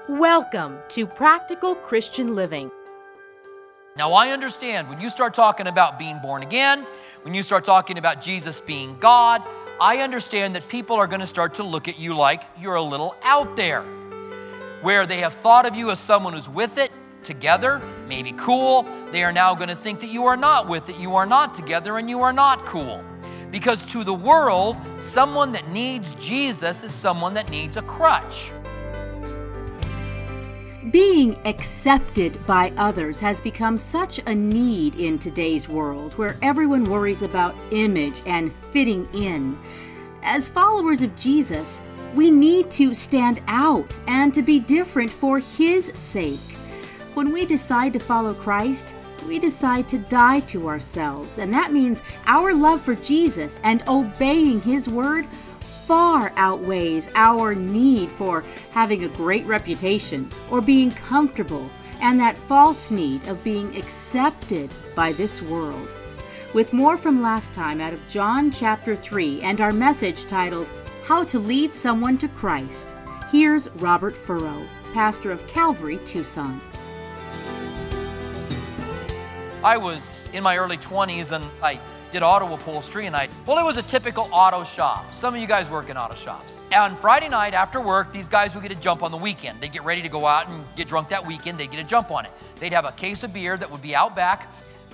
Welcome to Practical Christian Living. Now, I understand when you start talking about being born again, when you start talking about Jesus being God, I understand that people are going to start to look at you like you're a little out there, where they have thought of you as someone who's with it, together, maybe cool. They are now going to think that you are not with it, you are not together, and you are not cool. Because to the world, someone that needs Jesus is someone that needs a crutch. Being accepted by others has become such a need in today's world, where everyone worries about image and fitting in. As followers of Jesus, we need to stand out and to be different for His sake. When we decide to follow Christ, we decide to die to ourselves, and that means our love for Jesus and obeying His word far outweighs our need for having a great reputation or being comfortable and that false need of being accepted by this world. With more from last time out of John chapter 3 and our message titled, How to Lead Someone to Christ, here's Robert Furrow, pastor of Calvary, Tucson. I was in my early 20s and I did auto upholstery, and it was a typical auto shop. Some of you guys work in auto shops. On Friday night after work, these guys would get a jump on the weekend. They'd get ready to go out and get drunk that weekend. They'd get a jump on it. They'd have a case of beer that would be out back.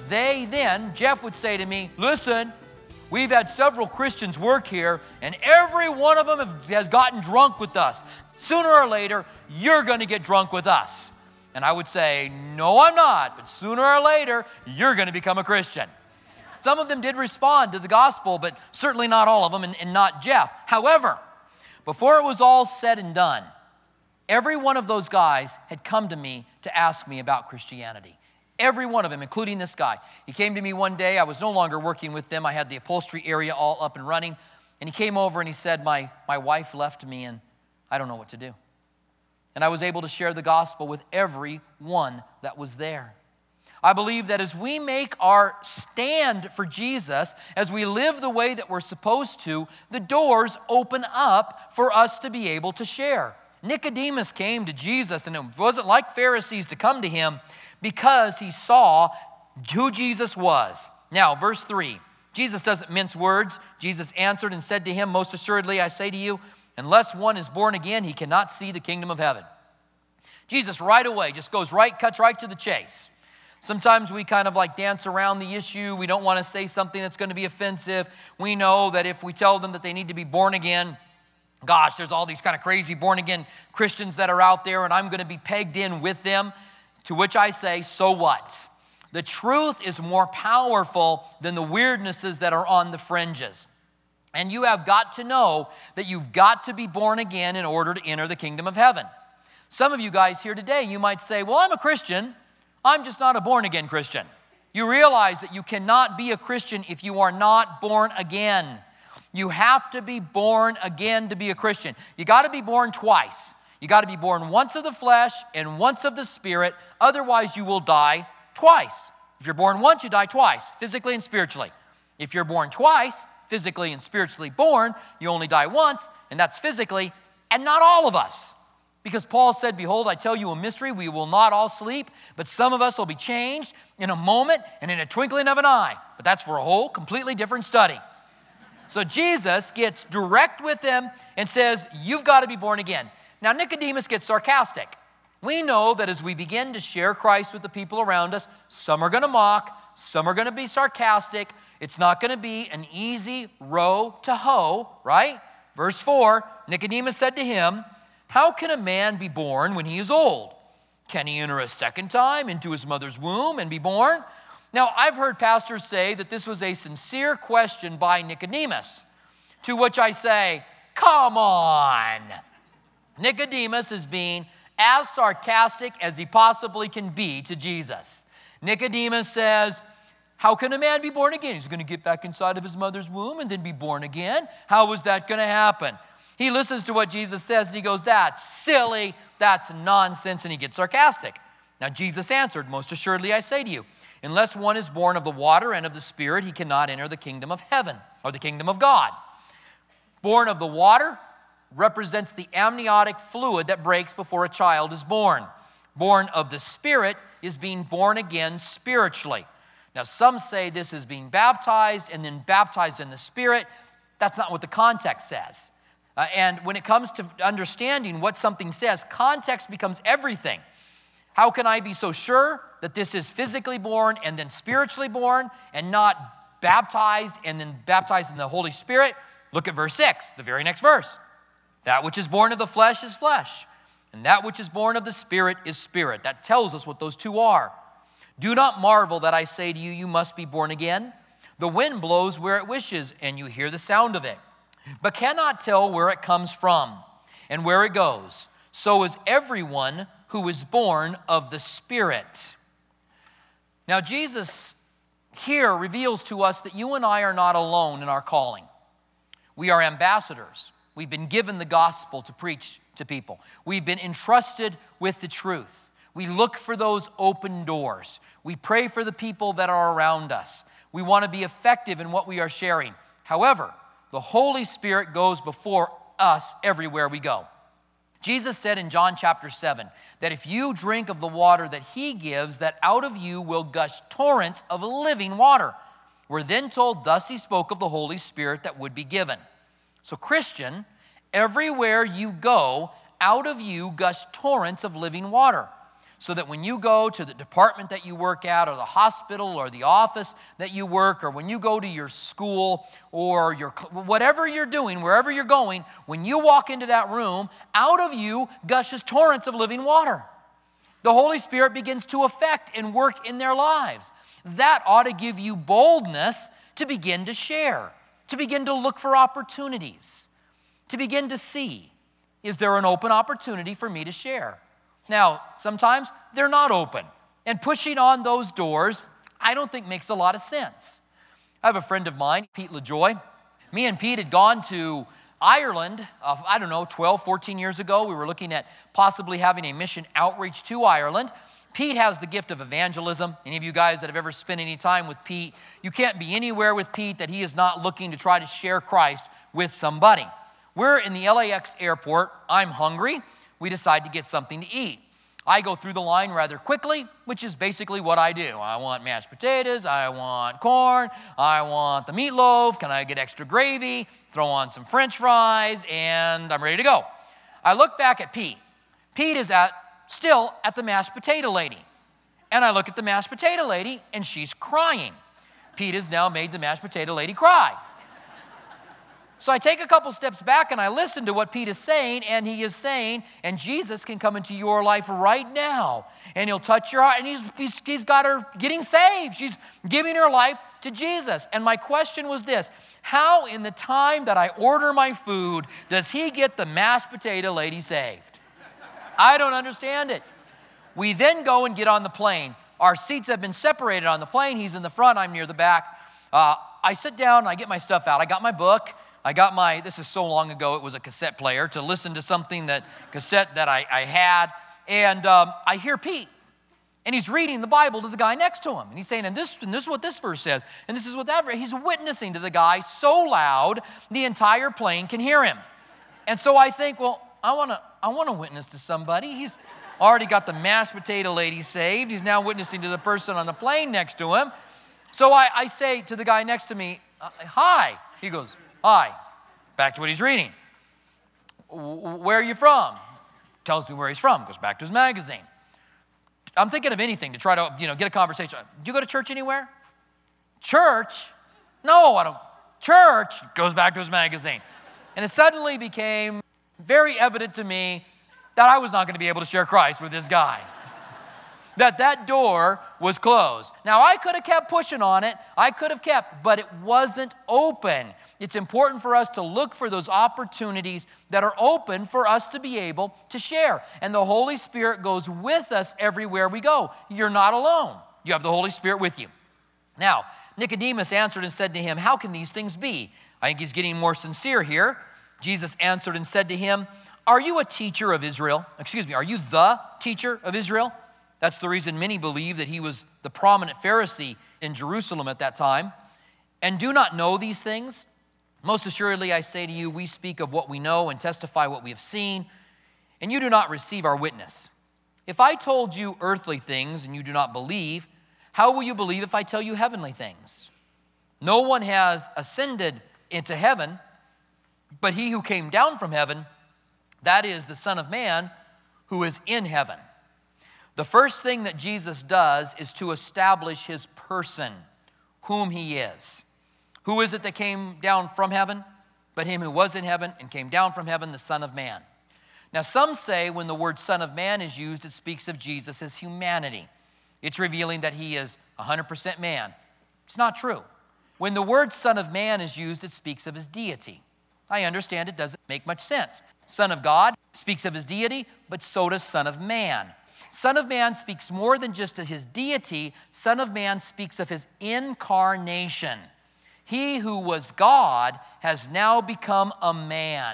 Jeff would say to me, listen, we've had several Christians work here, and every one of them has gotten drunk with us. Sooner or later, you're going to get drunk with us. And I would say, no, I'm not, but sooner or later, you're going to become a Christian. Some of them did respond to the gospel, but certainly not all of them, and not Jeff. However, before it was all said and done, every one of those guys had come to me to ask me about Christianity. Every one of them, including this guy. He came to me one day. I was no longer working with them. I had the upholstery area all up and running. And he came over and he said, my wife left me and I don't know what to do. And I was able to share the gospel with every one that was there. I believe that as we make our stand for Jesus, as we live the way that we're supposed to, the doors open up for us to be able to share. Nicodemus came to Jesus, and it wasn't like Pharisees to come to him because he saw who Jesus was. Now, verse 3, Jesus doesn't mince words. Jesus answered and said to him, most assuredly, I say to you, unless one is born again, he cannot see the kingdom of heaven. Jesus right away just cuts right to the chase. Sometimes we kind of like dance around the issue. We don't want to say something that's going to be offensive. We know that if we tell them that they need to be born again, gosh, there's all these kind of crazy born again Christians that are out there, and I'm going to be pegged in with them. To which I say, so what? The truth is more powerful than the weirdnesses that are on the fringes. And you have got to know that you've got to be born again in order to enter the kingdom of heaven. Some of you guys here today, you might say, well, I'm a Christian. I'm just not a born-again Christian. You realize that you cannot be a Christian if you are not born again. You have to be born again to be a Christian. You got to be born twice. You got to be born once of the flesh and once of the Spirit. Otherwise, you will die twice. If you're born once, you die twice, physically and spiritually. If you're born twice, physically and spiritually born, you only die once, and that's physically, and not all of us. Because Paul said, behold, I tell you a mystery, we will not all sleep, but some of us will be changed in a moment and in a twinkling of an eye. But that's for a whole completely different study. So Jesus gets direct with them and says, you've got to be born again. Now Nicodemus gets sarcastic. We know that as we begin to share Christ with the people around us, some are going to mock, some are going to be sarcastic. It's not going to be an easy row to hoe, right? Verse 4, Nicodemus said to him, how can a man be born when he is old? Can he enter a second time into his mother's womb and be born? Now, I've heard pastors say that this was a sincere question by Nicodemus, to which I say, come on. Nicodemus is being as sarcastic as he possibly can be to Jesus. Nicodemus says, how can a man be born again? He's going to get back inside of his mother's womb and then be born again? How is that going to happen? He listens to what Jesus says and he goes, that's silly, that's nonsense, and he gets sarcastic. Now Jesus answered, most assuredly I say to you, unless one is born of the water and of the Spirit, he cannot enter the kingdom of heaven, or the kingdom of God. Born of the water represents the amniotic fluid that breaks before a child is born. Born of the Spirit is being born again spiritually. Now, some say this is being baptized and then baptized in the Spirit. That's not what the context says. And when it comes to understanding what something says, context becomes everything. How can I be so sure that this is physically born and then spiritually born and not baptized and then baptized in the Holy Spirit? Look at verse 6, the very next verse. That which is born of the flesh is flesh, and that which is born of the Spirit is spirit. That tells us what those two are. Do not marvel that I say to you, you must be born again. The wind blows where it wishes, and you hear the sound of it, but cannot tell where it comes from and where it goes. So is everyone who is born of the Spirit. Now, Jesus here reveals to us that you and I are not alone in our calling. We are ambassadors. We've been given the gospel to preach to people. We've been entrusted with the truth. We look for those open doors. We pray for the people that are around us. We want to be effective in what we are sharing. However, the Holy Spirit goes before us everywhere we go. Jesus said in John chapter 7 that if you drink of the water that he gives, that out of you will gush torrents of living water. We're then told thus he spoke of the Holy Spirit that would be given. So Christian, everywhere you go, out of you gush torrents of living water. So that when you go to the department that you work at, or the hospital, or the office that you work, or when you go to your school, or whatever you're doing, wherever you're going, when you walk into that room, out of you gushes torrents of living water. The Holy Spirit begins to affect and work in their lives. That ought to give you boldness to begin to share, to begin to look for opportunities, to begin to see, is there an open opportunity for me to share? Now, sometimes they're not open, and pushing on those doors, I don't think makes a lot of sense. I have a friend of mine, Pete LaJoy. Me and Pete had gone to Ireland, 12, 14 years ago. We were looking at possibly having a mission outreach to Ireland. Pete has the gift of evangelism. Any of you guys that have ever spent any time with Pete, you can't be anywhere with Pete that he is not looking to try to share Christ with somebody. We're in the LAX airport. I'm hungry. We decide to get something to eat. I go through the line rather quickly, which is basically what I do. I want mashed potatoes, I want corn, I want the meatloaf, can I get extra gravy, throw on some French fries, and I'm ready to go. I look back at Pete. Pete is still at the mashed potato lady. And I look at the mashed potato lady, and she's crying. Pete has now made the mashed potato lady cry. So I take a couple steps back and I listen to what Pete is saying, and he is saying, and Jesus can come into your life right now, and he'll touch your heart, and he's got her getting saved. She's giving her life to Jesus. And my question was this: how in the time that I order my food does he get the mashed potato lady saved? I don't understand it. We then go and get on the plane. Our seats have been separated on the plane. He's in the front, I'm near the back. I sit down, I get my stuff out. I got my book. This is so long ago, it was a cassette player, to listen to something that I had. And I hear Pete, and he's reading the Bible to the guy next to him. And he's saying, and this is what this verse says, and this is what that verse. He's witnessing to the guy so loud, the entire plane can hear him. And so I think, well, I want to witness to somebody. He's already got the mashed potato lady saved. He's now witnessing to the person on the plane next to him. So I say to the guy next to me, hi. He goes, hi. Back to what he's reading. Where are you from? Tells me where he's from. Goes back to his magazine. I'm thinking of anything to try to, get a conversation. Do you go to church anywhere? Church? No, I don't. Church. Goes back to his magazine. And it suddenly became very evident to me that I was not going to be able to share Christ with this guy. that door was closed. Now, I could have kept pushing on it. But it wasn't open. It's important for us to look for those opportunities that are open for us to be able to share. And the Holy Spirit goes with us everywhere we go. You're not alone. You have the Holy Spirit with you. Now, Nicodemus answered and said to him, how can these things be? I think he's getting more sincere here. Jesus answered and said to him, are you a teacher of Israel? Are you the teacher of Israel? That's the reason many believe that he was the prominent Pharisee in Jerusalem at that time. And do not know these things? Most assuredly, I say to you, we speak of what we know and testify what we have seen, and you do not receive our witness. If I told you earthly things and you do not believe, how will you believe if I tell you heavenly things? No one has ascended into heaven, but he who came down from heaven, that is the Son of Man who is in heaven. The first thing that Jesus does is to establish his person, whom he is. Who is it that came down from heaven? But him who was in heaven and came down from heaven, the Son of Man. Now some say when the word Son of Man is used, it speaks of Jesus as humanity. It's revealing that he is 100% man. It's not true. When the word Son of Man is used, it speaks of his deity. I understand it doesn't make much sense. Son of God speaks of his deity, but so does Son of Man. Son of Man speaks more than just of his deity. Son of Man speaks of his incarnation. He who was God has now become a man.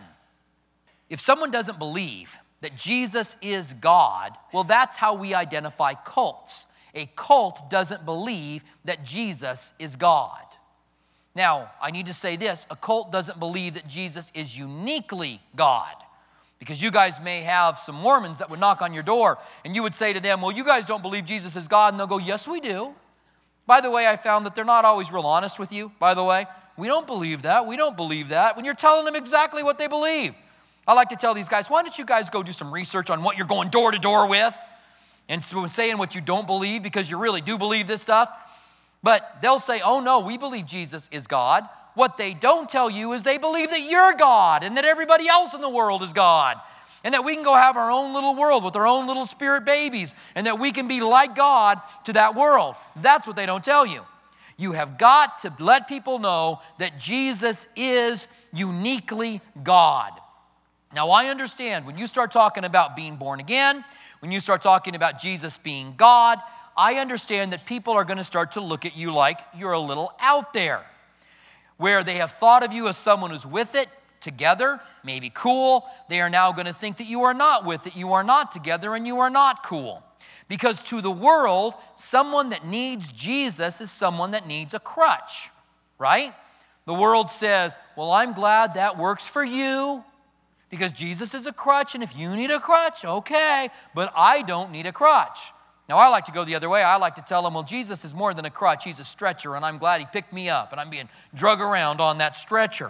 If someone doesn't believe that Jesus is God, well, that's how we identify cults. A cult doesn't believe that Jesus is God. Now, I need to say this, a cult doesn't believe that Jesus is uniquely God. Because you guys may have some Mormons that would knock on your door and you would say to them, well, you guys don't believe Jesus is God. And they'll go, yes, we do. By the way, I found that they're not always real honest with you, by the way. We don't believe that. We don't believe that. When you're telling them exactly what they believe. I like to tell these guys, why don't you guys go do some research on what you're going door to door with and saying what you don't believe because you really do believe this stuff. But they'll say, oh no, we believe Jesus is God. What they don't tell you is they believe that you're God and that everybody else in the world is God. And that we can go have our own little world with our own little spirit babies and that we can be like God to that world. That's what they don't tell you. You have got to let people know that Jesus is uniquely God. Now, I understand when you start talking about being born again, when you start talking about Jesus being God, I understand that people are going to start to look at you like you're a little out there, where they have thought of you as someone who's with it, together, maybe cool. They are now going to think that you are not with it, you are not together, and you are not cool. Because to the world, someone that needs Jesus is someone that needs a crutch, right? The world says, well, I'm glad that works for you because Jesus is a crutch, and if you need a crutch, okay, but I don't need a crutch. Now, I like to go the other way. I like to tell them, well, Jesus is more than a crutch. He's a stretcher, and I'm glad he picked me up, and I'm being drug around on that stretcher.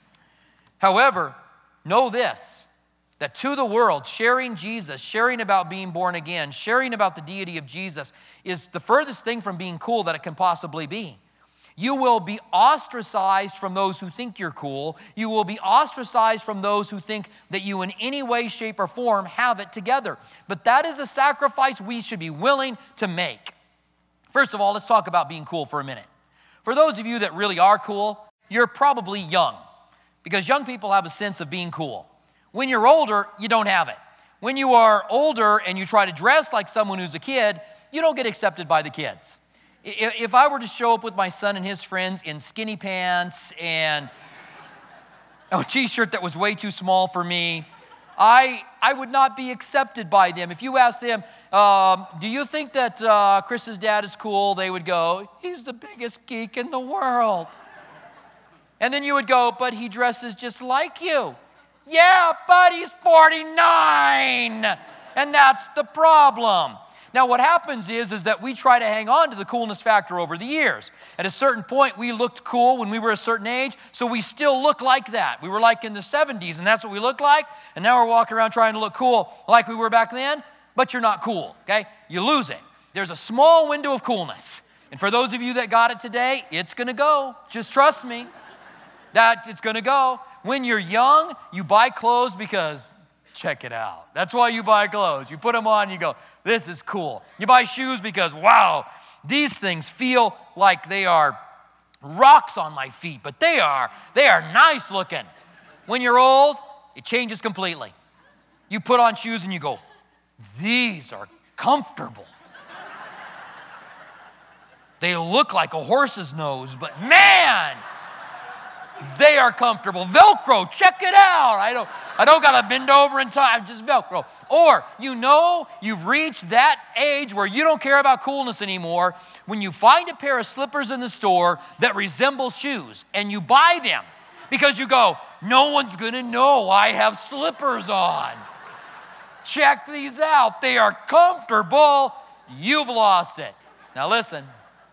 However, know this, that to the world, sharing Jesus, sharing about being born again, sharing about the deity of Jesus is the furthest thing from being cool that it can possibly be. You will be ostracized from those who think you're cool. You will be ostracized from those who think that you in any way, shape, or form have it together. But that is a sacrifice we should be willing to make. First of all, let's talk about being cool for a minute. For those of you that really are cool, you're probably young. Because young people have a sense of being cool. When you're older, you don't have it. When you are older and you try to dress like someone who's a kid, you don't get accepted by the kids. If I were to show up with my son and his friends in skinny pants and a t-shirt that was way too small for me, I would not be accepted by them. If you ask them, do you think that Chris's dad is cool? They would go, he's the biggest geek in the world. And then you would go, but he dresses just like you. Yeah, but he's 49. And that's the problem. Now, what happens is that we try to hang on to the coolness factor over the years. At a certain point, we looked cool when we were a certain age, so we still look like that. We were like in the 70s, and that's what we looked like. And now we're walking around trying to look cool like we were back then, but you're not cool, okay? You lose it. There's a small window of coolness. And for those of you that got it today, it's going to go. Just trust me. That it's going to go. When you're young, you buy clothes because, check it out. That's why you buy clothes. You put them on and you go, this is cool. You buy shoes because, wow, these things feel like they are rocks on my feet, but they are nice looking. When you're old, it changes completely. You put on shoes and you go, these are comfortable. They look like a horse's nose, but man, they are comfortable. Velcro, check it out. I don't got to bend over and tie, just Velcro. Or you've reached that age where you don't care about coolness anymore when you find a pair of slippers in the store that resemble shoes and you buy them Because you go, no one's going to know I have slippers on. Check these out. They are comfortable. You've lost it. Now listen,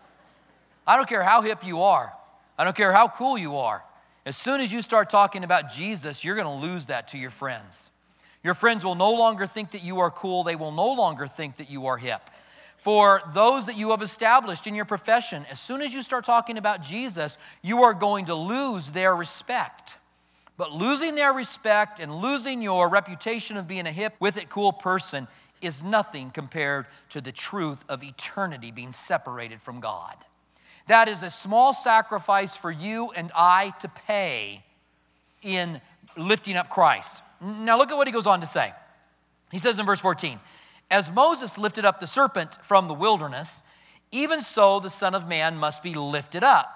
I don't care how hip you are. I don't care how cool you are. As soon as you start talking about Jesus, you're going to lose that to your friends. Your friends will no longer think that you are cool. They will no longer think that you are hip. For those that you have established in your profession, as soon as you start talking about Jesus, you are going to lose their respect. But losing their respect and losing your reputation of being a hip, with it, cool person is nothing compared to the truth of eternity being separated from God. That is a small sacrifice for you and I to pay in lifting up Christ. Now look at what he goes on to say. He says in verse 14, as Moses lifted up the serpent from the wilderness, even so the Son of Man must be lifted up.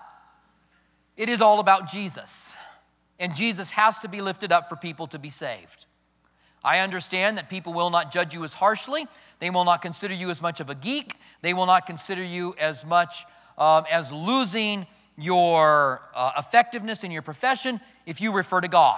It is all about Jesus. And Jesus has to be lifted up for people to be saved. I understand that people will not judge you as harshly. They will not consider you as much of a geek. They will not consider you as much as losing your effectiveness in your profession if you refer to God.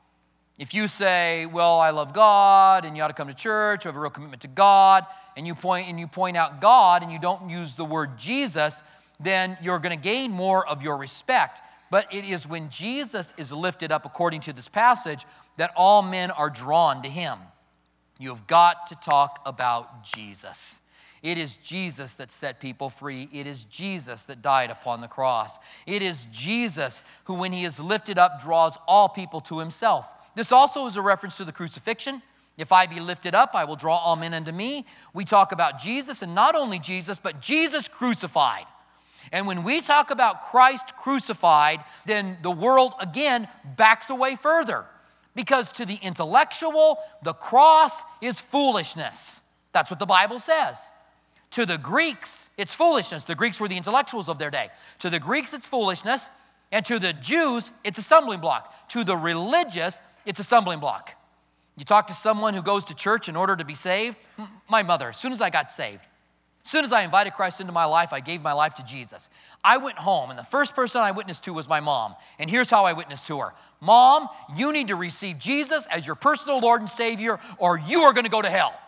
If you say, well, I love God, and you ought to come to church, you have a real commitment to God, and you point out God, and you don't use the word Jesus, then you're going to gain more of your respect. But it is when Jesus is lifted up, according to this passage, that all men are drawn to him. You have got to talk about Jesus. It is Jesus that set people free. It is Jesus that died upon the cross. It is Jesus who, when he is lifted up, draws all people to himself. This also is a reference to the crucifixion. If I be lifted up, I will draw all men unto me. We talk about Jesus, and not only Jesus, but Jesus crucified. And when we talk about Christ crucified, then the world again backs away further. Because to the intellectual, the cross is foolishness. That's what the Bible says. To the Greeks, it's foolishness. The Greeks were the intellectuals of their day. To the Greeks, it's foolishness. And to the Jews, it's a stumbling block. To the religious, it's a stumbling block. You talk to someone who goes to church in order to be saved. My mother, as soon as I got saved, as soon as I invited Christ into my life, I gave my life to Jesus. I went home, and the first person I witnessed to was my mom. And here's how I witnessed to her. Mom, you need to receive Jesus as your personal Lord and Savior, or you are going to go to hell.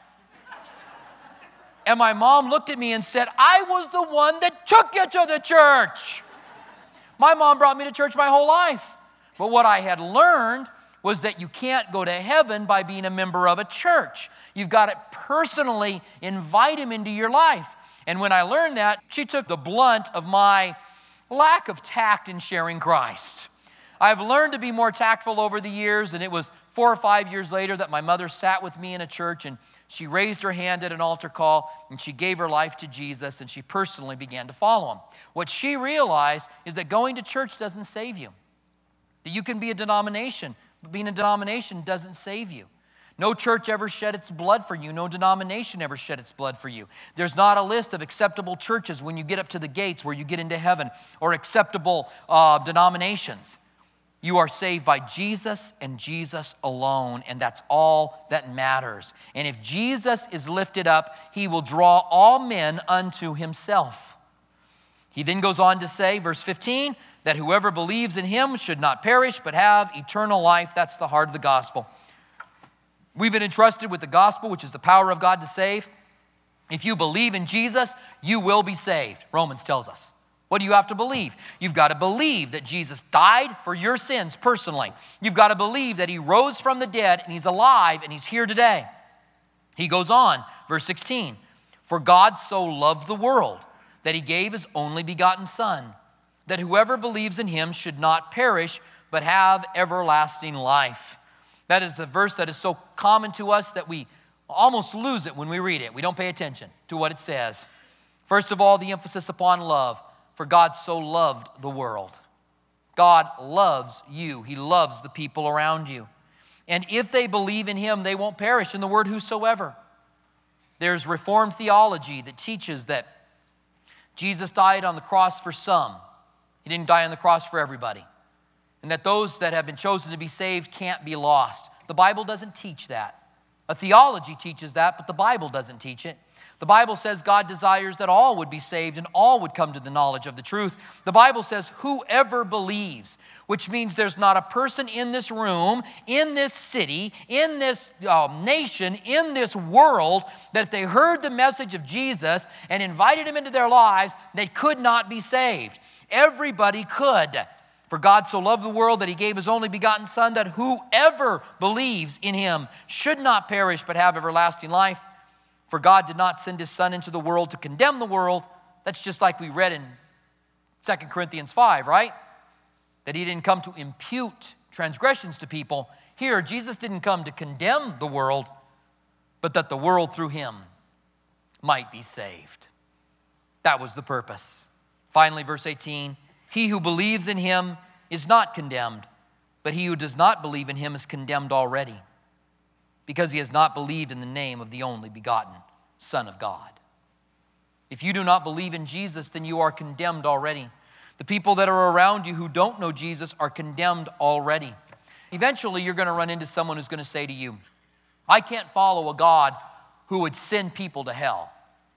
And my mom looked at me and said, I was the one that took you to the church. My mom brought me to church my whole life. But what I had learned was that you can't go to heaven by being a member of a church. You've got to personally invite him into your life. And when I learned that, she took the blunt of my lack of tact in sharing Christ. I've learned to be more tactful over the years, and it was 4 or 5 years later that my mother sat with me in a church, and she raised her hand at an altar call, and she gave her life to Jesus, and she personally began to follow him. What she realized is that going to church doesn't save you. That you can be a denomination, but being a denomination doesn't save you. No church ever shed its blood for you. No denomination ever shed its blood for you. There's not a list of acceptable churches when you get up to the gates where you get into heaven, or acceptable denominations. You are saved by Jesus and Jesus alone, and that's all that matters. And if Jesus is lifted up, he will draw all men unto himself. He then goes on to say, verse 15, that whoever believes in him should not perish, but have eternal life. That's the heart of the gospel. We've been entrusted with the gospel, which is the power of God to save. If you believe in Jesus, you will be saved, Romans tells us. What do you have to believe? You've got to believe that Jesus died for your sins personally. You've got to believe that he rose from the dead and he's alive and he's here today. He goes on, verse 16, for God so loved the world that he gave his only begotten Son, that whoever believes in him should not perish, but have everlasting life. That is a verse that is so common to us that we almost lose it when we read it. We don't pay attention to what it says. First of all, the emphasis upon love. For God so loved the world. God loves you. He loves the people around you. And if they believe in him, they won't perish. In the word whosoever. There's Reformed theology that teaches that Jesus died on the cross for some. He didn't die on the cross for everybody. And that those that have been chosen to be saved can't be lost. The Bible doesn't teach that. A theology teaches that, but the Bible doesn't teach it. The Bible says God desires that all would be saved and all would come to the knowledge of the truth. The Bible says whoever believes, which means there's not a person in this room, in this city, in this nation, in this world, that if they heard the message of Jesus and invited him into their lives, they could not be saved. Everybody could. For God so loved the world that he gave his only begotten Son, that whoever believes in him should not perish but have everlasting life. For God did not send his Son into the world to condemn the world. That's just like we read in 2 Corinthians 5, right? That he didn't come to impute transgressions to people. Here, Jesus didn't come to condemn the world, but that the world through him might be saved. That was the purpose. Finally, verse 18, he who believes in him is not condemned, but he who does not believe in him is condemned already, because he has not believed in the name of the only begotten Son of God. If you do not believe in Jesus, then you are condemned already. The people that are around you who don't know Jesus are condemned already. Eventually, you're going to run into someone who's going to say to you, I can't follow a God who would send people to hell.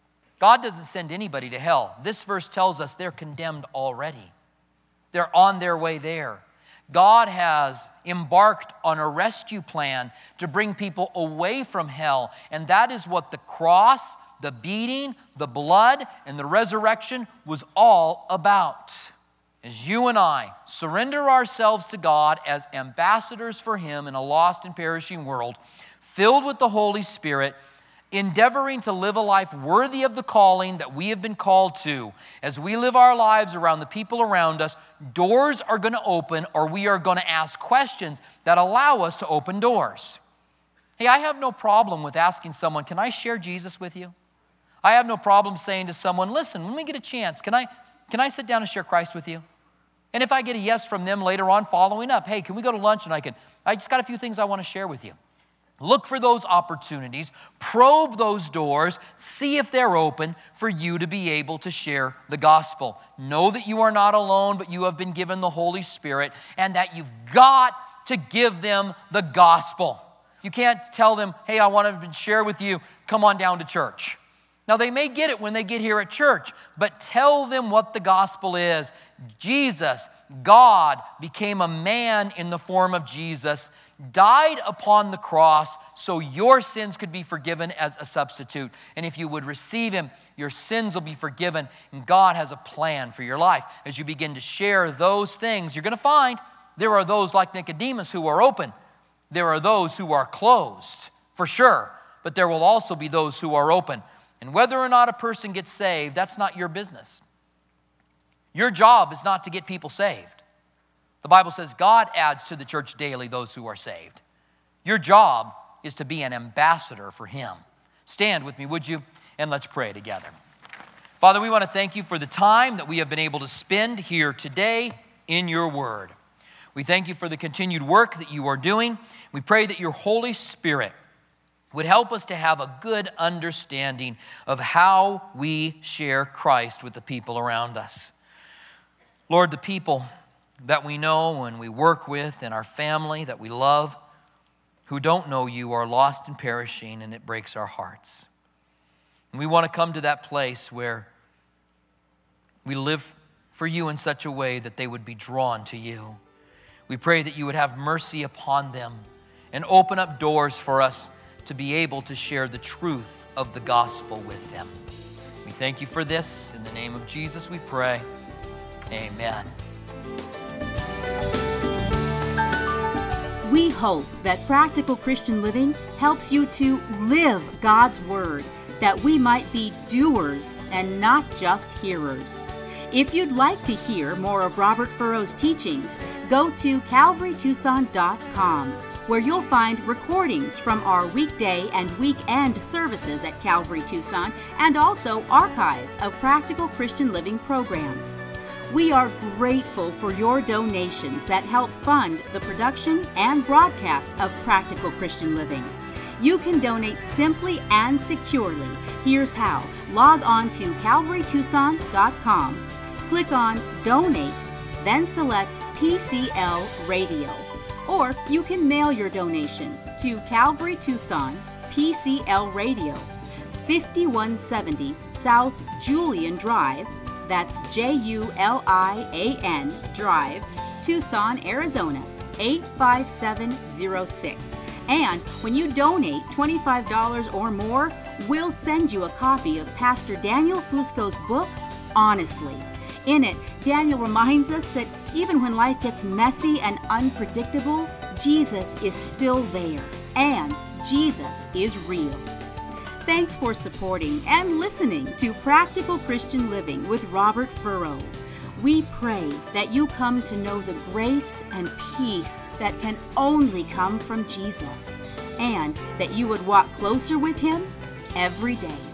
God doesn't send anybody to hell. This verse tells us they're condemned already. They're on their way there. God has embarked on a rescue plan to bring people away from hell. And that is what the cross, the beating, the blood, and the resurrection was all about. As you and I surrender ourselves to God as ambassadors for him in a lost and perishing world, filled with the Holy Spirit, endeavoring to live a life worthy of the calling that we have been called to. As we live our lives around the people around us, doors are going to open, or we are going to ask questions that allow us to open doors. Hey, I have no problem with asking someone, can I share Jesus with you? I have no problem saying to someone, listen, when we get a chance, can I sit down and share Christ with you? And if I get a yes from them later on following up, hey, can we go to lunch and I just got a few things I want to share with you. Look for those opportunities, probe those doors, see if they're open for you to be able to share the gospel. Know that you are not alone, but you have been given the Holy Spirit, and that you've got to give them the gospel. You can't tell them, hey, I want to share with you, come on down to church. Now, they may get it when they get here at church, but tell them what the gospel is. Jesus, God, became a man in the form of Jesus, died upon the cross so your sins could be forgiven as a substitute. And if you would receive him, your sins will be forgiven, and God has a plan for your life. As you begin to share those things, you're going to find there are those like Nicodemus who are open. There are those who are closed, for sure, but there will also be those who are open. And whether or not a person gets saved, that's not your business. Your job is not to get people saved. The Bible says God adds to the church daily those who are saved. Your job is to be an ambassador for him. Stand with me, would you? And let's pray together. Father, we want to thank you for the time that we have been able to spend here today in your word. We thank you for the continued work that you are doing. We pray that your Holy Spirit would help us to have a good understanding of how we share Christ with the people around us. Lord, the people that we know and we work with in our family that we love, who don't know you, are lost and perishing, and it breaks our hearts. And we want to come to that place where we live for you in such a way that they would be drawn to you. We pray that you would have mercy upon them and open up doors for us to be able to share the truth of the gospel with them. We thank you for this. In the name of Jesus we pray. Amen. We hope that Practical Christian Living helps you to live God's Word, that we might be doers and not just hearers. If you'd like to hear more of Robert Furrow's teachings, go to calvarytucson.com, where you'll find recordings from our weekday and weekend services at Calvary Tucson, and also archives of Practical Christian Living programs. We are grateful for your donations that help fund the production and broadcast of Practical Christian Living. You can donate simply and securely. Here's how. Log on to calvarytucson.com, click on Donate, then select PCL Radio. Or you can mail your donation to Calvary Tucson, PCL Radio, 5170 South Julian Drive, that's Julian Drive, Tucson, Arizona, 85706. And when you donate $25 or more, we'll send you a copy of Pastor Daniel Fusco's book, Honestly. In it, Daniel reminds us that even when life gets messy and unpredictable, Jesus is still there, and Jesus is real. Thanks for supporting and listening to Practical Christian Living with Robert Furrow. We pray that you come to know the grace and peace that can only come from Jesus, and that you would walk closer with Him every day.